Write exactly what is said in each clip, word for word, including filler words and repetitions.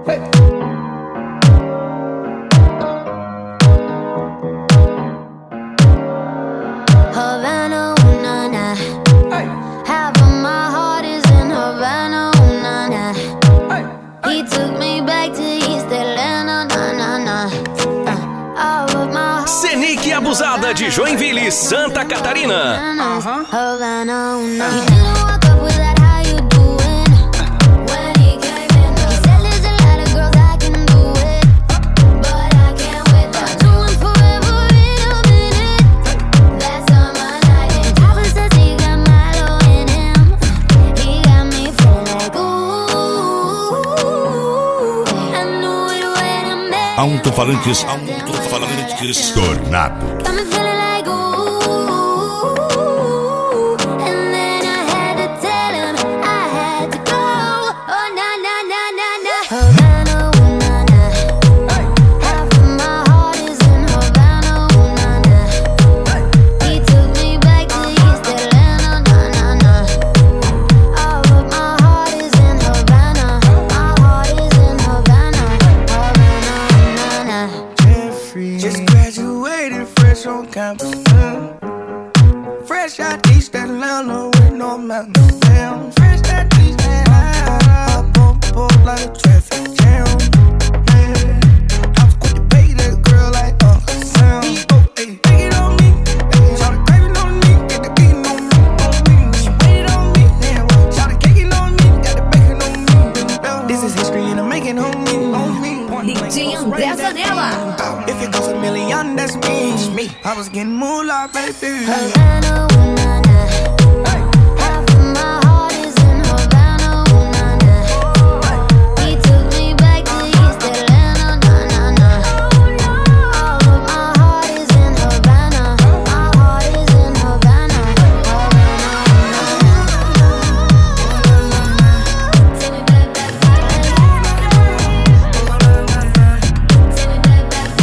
Havana, ooh, na, na. Half of my heart is in Havana, ooh, na, na. He took me back to East Atlanta, na, na, na. Uh, all of my Senic Abusada de Joinville, Santa Catarina. uh-huh. Havana, ooh, na. He didn't walk up with that, how you doing? When he came in, he said there's a lot of girls I can do it, but I can't with that. Two and forever in a minute. That's on my night. And Papa says he got Milo in him. He got me feeling like ooh. I knew it when I met him. Alto-falantes, alto-falantes Tornado. Got me feeling like ooh. And then I had to tell him I had to go. Oh na na na na na. Havana, ooh, na na. Half of my heart is in Havana, ooh, na na. He took me back to East Atlanta, na na na. All of my heart is in Havana. My heart is in Havana, Havana, ooh, na na. Jeffrey just graduated fresh on campus. mm. Fresh out East Atlanta with no mountains down. Fresh out East Atlanta, up on board like a traffic jam. Yeah. I was quick to pay that girl like Uncle Sam. Hey, take it on me, hey, shout it craving on me, get the beating on me, on me. She waited on me, yeah. Shout it caking on me, got the bacon on me. This is history and I'm making on me, on me. D J André Zanella. If it goes a million, that's me. me. I was getting moolah, baby. Havana, ooh, na na. Half of my heart is in Havana, ooh, na na. He took me back to East Atlanta, na na na. All of my heart is in Havana. My heart is in Havana, Havana, take me back, back, back. Take me back, back, back.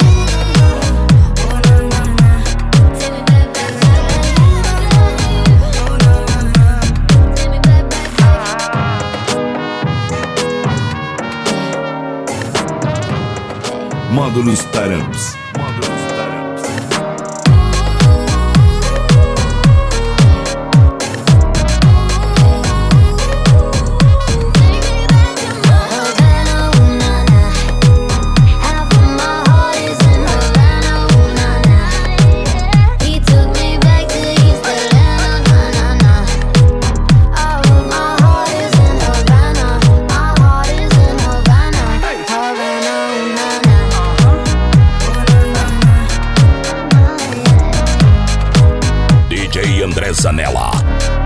Módulos Taramps. Módulos Taramps. Havana, ooh, na na. Half of my heart is in Havana, ooh, na na. He took me back to East Atlanta, na na na. All of my heart is in Havana. My heart is in Havana, Havana, ooh, na na. D J André Zanella.